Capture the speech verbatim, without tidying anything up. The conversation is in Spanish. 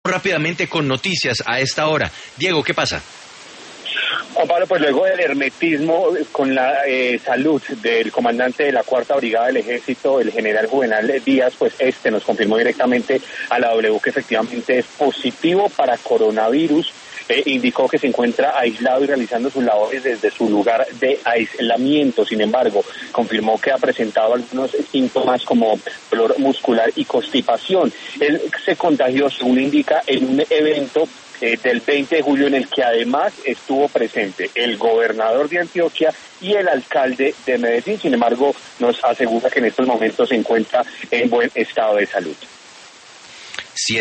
rápidamente con noticias a esta hora. Diego, ¿qué pasa? Juan Pablo, pues luego del hermetismo con la eh, salud del comandante de la Cuarta Brigada del Ejército, el general Juvenal Díaz, pues este nos confirmó directamente a la W que efectivamente es positivo para coronavirus. Eh, indicó que se encuentra aislado y realizando sus labores desde su lugar de aislamiento. Sin embargo, confirmó que ha presentado algunos síntomas como dolor muscular y constipación. Él se contagió, según indica, en un evento eh, del veinte de julio en el que además estuvo presente el gobernador de Antioquia y el alcalde de Medellín. Sin embargo, nos asegura que en estos momentos se encuentra en buen estado de salud.